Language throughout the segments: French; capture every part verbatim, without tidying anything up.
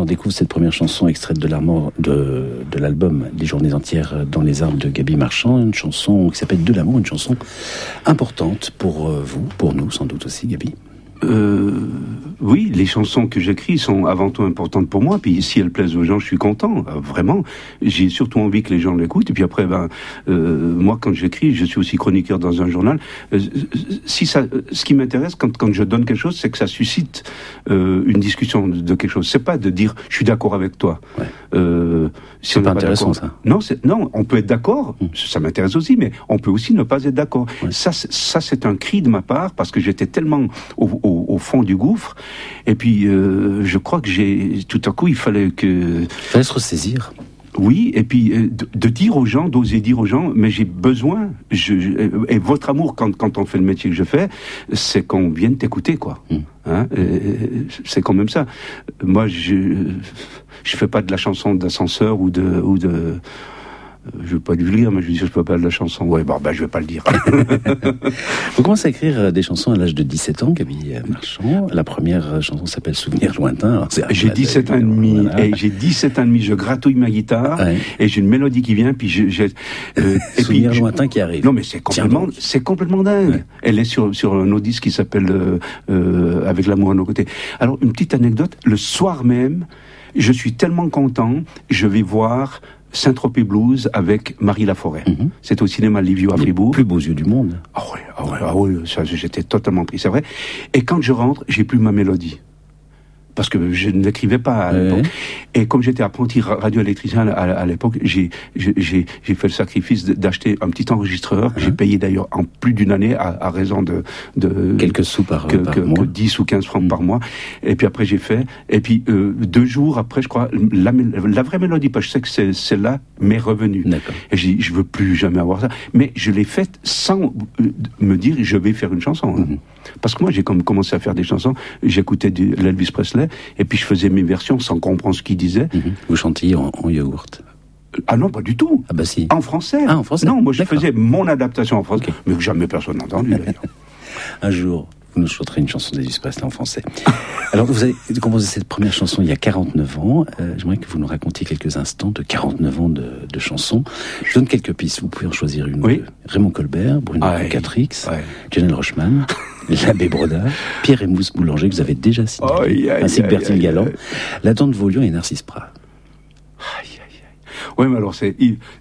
on découvre cette première chanson extraite de, de, de l'album Des journées entières dans les arbres de Gaby Marchand, une chanson qui s'appelle De l'amour, une chanson importante pour vous, pour nous sans doute aussi, Gaby. Euh, oui, les chansons que j'écris sont avant tout importantes pour moi. Puis si elles plaisent aux gens, je suis content. Euh, vraiment, j'ai surtout envie que les gens l'écoutent. Et puis après, ben, euh, moi, quand j'écris, je suis aussi chroniqueur dans un journal. Euh, si ça, ce qui m'intéresse quand quand je donne quelque chose, c'est que ça suscite euh, une discussion de, de quelque chose. C'est pas de dire je suis d'accord avec toi. Ouais. Euh, si c'est pas, pas intéressant ça. Non, c'est, non, on peut être d'accord. Mmh. Ça m'intéresse aussi, mais on peut aussi ne pas être d'accord. Ouais. Ça, c'est, ça, c'est un cri de ma part parce que j'étais tellement au, au au fond du gouffre, et puis euh, je crois que j'ai tout à coup il fallait que il fallait se ressaisir. Oui, et puis euh, de, de dire aux gens, d'oser dire aux gens, mais j'ai besoin. Je, je, et votre amour, quand quand on fait le métier que je fais, c'est qu'on vienne t'écouter, quoi. Mm. Hein, c'est quand même ça. Moi, je je fais pas de la chanson d'ascenseur ou de ou de je veux pas du lire, mais je veux dire, je peux pas de la chanson. Ouais, bon, ben, je vais pas le dire. Vous commencez à écrire des chansons à l'âge de dix-sept ans, Gaby Marchand. La première chanson s'appelle Souvenir lointain. Alors, j'ai dix-sept ans et demi, voilà. et j'ai dix-sept ans et demi, je gratouille ma guitare, ouais. et j'ai une mélodie qui vient, puis j'ai, j'ai euh, et Souvenir puis, lointain qui arrive. Non, mais c'est complètement, c'est complètement dingue. Ouais. Elle est sur, sur un autre disque qui s'appelle, euh, euh, Avec l'amour à nos côtés. Alors, une petite anecdote. Le soir même, je suis tellement content, je vais voir Saint-Tropez Blues avec Marie Laforêt. Mm-hmm. C'est au cinéma Livio à Fribourg. Les plus beaux yeux du monde. Ah oui, ah oui, ah oui, ça, j'étais totalement pris, c'est vrai. Et quand je rentre, j'ai plus ma mélodie. Parce que je ne l'écrivais pas à l'époque. Ouais. Et comme j'étais apprenti radioélectricien à, à l'époque, j'ai, j'ai, j'ai fait le sacrifice d'acheter un petit enregistreur. Uh-huh. J'ai payé d'ailleurs en plus d'une année à, à raison de, de quelques sous par, que, par que, mois. Que dix ou quinze francs mmh. par mois. Et puis après j'ai fait. Et puis euh, deux jours après, je crois, la, la vraie mélodie, parce que je sais que c'est celle-là, m'est revenue. D'accord. Et j'ai dit, je veux plus jamais avoir ça. Mais je l'ai faite sans me dire, je vais faire une chanson. Hein. Mmh. Parce que moi, j'ai comme commencé à faire des chansons. J'écoutais de l'Elvis Presley, et puis je faisais mes versions sans comprendre ce qu'il disait. Mmh. Vous chantiez en, en yaourt. Ah non, pas du tout. Ah bah si. En français. Ah, en français. Non, moi je D'accord. faisais mon adaptation en français, okay. Mais que jamais personne n'a entendu d'ailleurs. Un jour, vous nous chanterez une chanson d'Elvis Presley en français. Alors, vous avez composé cette première chanson il y a quarante-neuf ans. Euh, j'aimerais que vous nous racontiez quelques instants de quarante-neuf ans de, de chansons. Je donne quelques pistes. Vous pouvez en choisir une. Oui. Raymond Colbert, Bruno Catrix, Lionel Rochman, L'Abbé Broda, Pierre et Mousse Boulanger, que vous avez déjà signé, oh, yeah, ainsi yeah, que Bertil yeah, Galant, yeah. La Dent de Vaulion et Narcisse Prat. Aïe, aïe, aïe. Oui, mais alors c'est...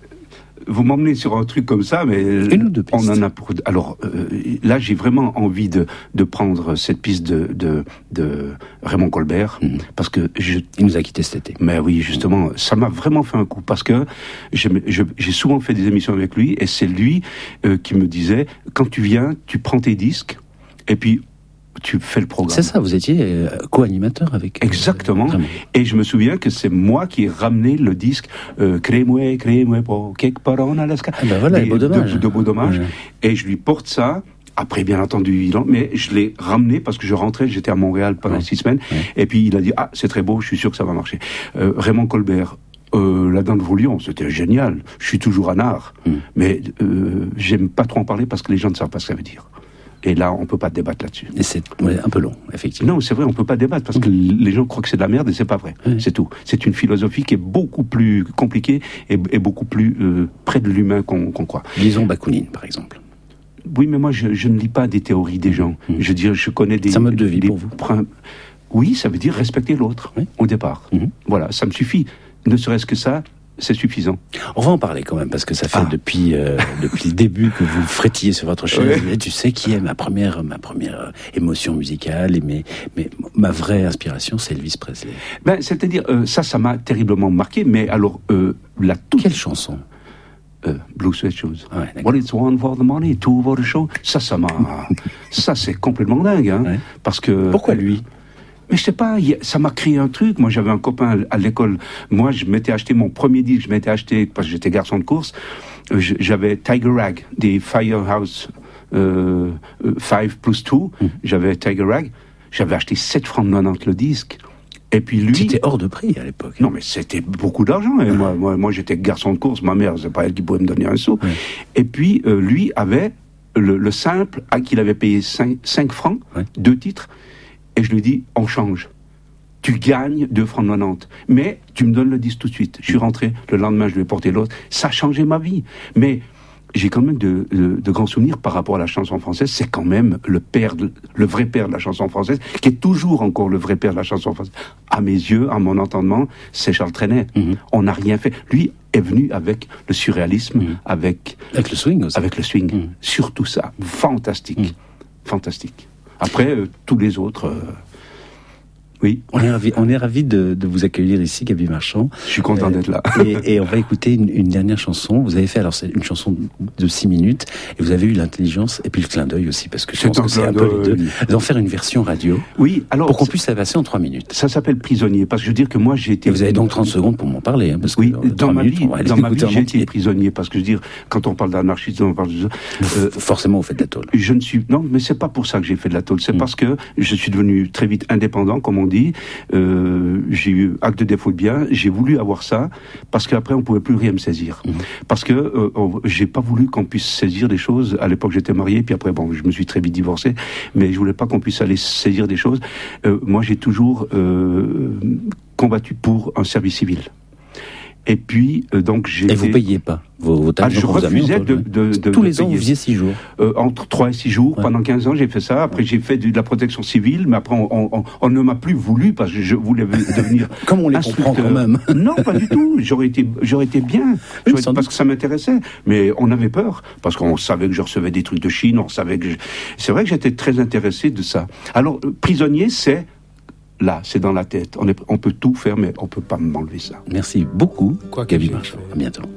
Vous m'emmenez sur un truc comme ça, mais une ou deux pistes. On en a pour. Alors euh, là, j'ai vraiment envie de de prendre cette piste de de, de Raymond Colbert mmh. parce que je. Il nous a quittés cet été. Mais oui, justement, mmh. ça m'a vraiment fait un coup parce que je, je, j'ai souvent fait des émissions avec lui et c'est lui euh, qui me disait quand tu viens, tu prends tes disques et puis tu fais le programme. C'est ça, vous étiez euh, co-animateur avec... Exactement. Euh, et je me souviens que c'est moi qui ai ramené le disque euh, Crée-moi, crée-moi pour quelque part en Alaska. Ah ben voilà, des, Beau Dommage. De, de Beau Dommage. Ouais. Et je lui porte ça. Après, bien entendu, il en... mais je l'ai ramené parce que je rentrais, j'étais à Montréal pendant ouais. six semaines. Ouais. Et puis il a dit, ah, c'est très beau, je suis sûr que ça va marcher. Euh, Raymond Colbert. Euh, La Dent de Vaulion, c'était génial. Je suis toujours un art. Mm. Mais euh, j'aime pas trop en parler parce que les gens ne savent pas ce que ça veut dire. Et là, on peut pas débattre là-dessus. Et c'est ouais, un peu long, effectivement. Non, c'est vrai, on peut pas débattre parce que mmh. les gens croient que c'est de la merde et c'est pas vrai. Mmh. C'est tout. C'est une philosophie qui est beaucoup plus compliquée et, et beaucoup plus euh, près de l'humain qu'on, qu'on croit. Lisons Bakounine, par exemple. Oui, mais moi, je, je ne lis pas des théories des gens. Mmh. Je veux dire, je connais des... C'est un mode de vie des, pour vous. Prin... Oui, ça veut dire respecter l'autre, oui. au départ. Mmh. Voilà, ça me suffit. Ne serait-ce que ça, c'est suffisant. On va en parler quand même, parce que ça fait ah. depuis, euh, depuis le début que vous frétillez sur votre chaise. Ouais. Et tu sais qui est ma première, ma première émotion musicale et mes, mes, ma vraie inspiration, c'est Elvis Presley. Ben, c'est-à-dire, euh, ça, ça m'a terriblement marqué, mais alors, euh, la toute... Quelle chanson euh, Blue Suede Shoes. Ouais, Well, it's one for the money, two for the show. Ça, ça m'a... ça, c'est complètement dingue, hein. Ouais. Parce que... Pourquoi lui ? Mais je sais pas, ça m'a créé un truc. Moi, j'avais un copain à l'école. Moi, je m'étais acheté mon premier disque. Je m'étais acheté, parce que j'étais garçon de course, j'avais Tiger Rag, des Firehouse euh, five plus two. Mm. J'avais Tiger Rag. J'avais acheté sept francs quatre-vingt-dix le disque. Et puis lui... C'était hors de prix à l'époque. Non, mais c'était beaucoup d'argent. Et ouais. moi, moi, moi, j'étais garçon de course. Ma mère, c'est pas elle qui pouvait me donner un sou. Ouais. Et puis, euh, lui avait le, le simple, à qu'il avait payé cinq francs, ouais. deux titres. Et je lui dis, on change. tu gagnes deux francs quatre-vingt-dix. Mais tu me donnes le disque tout de suite. Je suis rentré, le lendemain, je lui ai porté l'autre. Ça a changé ma vie. Mais j'ai quand même de, de, de grands souvenirs par rapport à la chanson française. C'est quand même le père, de, le vrai père de la chanson française, qui est toujours encore le vrai père de la chanson française. À mes yeux, à mon entendement, c'est Charles Trenet. Mm-hmm. On n'a rien fait. Lui est venu avec le surréalisme, mm-hmm. avec... Avec le swing aussi. Avec le swing. Mm-hmm. Surtout ça. Fantastique. Mm-hmm. Fantastique. Après, euh, tous les autres... Euh, Oui. On est ravis, on est ravis de, de vous accueillir ici, Gaby Marchand. Je suis content euh, d'être là. et, et on va écouter une, une dernière chanson. Vous avez fait, alors c'est une chanson de six minutes, et vous avez eu l'intelligence, et puis le clin d'œil aussi, parce que je c'est pense un que c'est un peu les deux, d'en faire une version radio. Oui, alors. Pour qu'on puisse la passer en trois minutes. Ça s'appelle Prisonnier, parce que je veux dire que moi j'ai été. Et vous avez donc trente secondes pour m'en parler, hein, parce que oui, dans ma minutes, vie, dans ma vie, j'ai été prisonnier, parce que je veux dire, quand on parle d'anarchisme, on parle de. Euh, Forcément, vous faites de la tôle. Je ne suis, non, mais c'est pas pour ça que j'ai fait de la tôle, c'est mm. parce que je suis devenu très vite indépendant, comme on dit. Euh, Euh, j'ai eu acte de défaut de bien, j'ai voulu avoir ça parce qu'après on pouvait plus rien me saisir. Mmh. Parce que euh, oh, j'ai pas voulu qu'on puisse saisir des choses. À l'époque j'étais marié, puis après bon, je me suis très vite divorcé, mais je voulais pas qu'on puisse aller saisir des choses. Euh, moi j'ai toujours euh, combattu pour un service civil. Et puis, euh, donc, j'ai... Et vous payez pas vos, vos taxes? Ah, je refusais de, de, de... Tous de les payer. ans, vous faisiez six jours euh, Entre trois et six jours, ouais. Pendant quinze ans, j'ai fait ça. Après, ouais. j'ai fait de, de la protection civile, mais après, on, on, on ne m'a plus voulu, parce que je voulais devenir Comme on les comprend quand même. Non, pas du tout. J'aurais été, j'aurais été bien, oui, j'aurais, parce que ça m'intéressait. Mais on avait peur, parce qu'on savait que je recevais des trucs de Chine, on savait que... Je... C'est vrai que j'étais très intéressé de ça. Alors, euh, prisonnier, c'est... Là, c'est dans la tête. On, est, on peut tout faire, mais on peut pas m'enlever ça. Merci beaucoup, Gaby Marchand. À bientôt.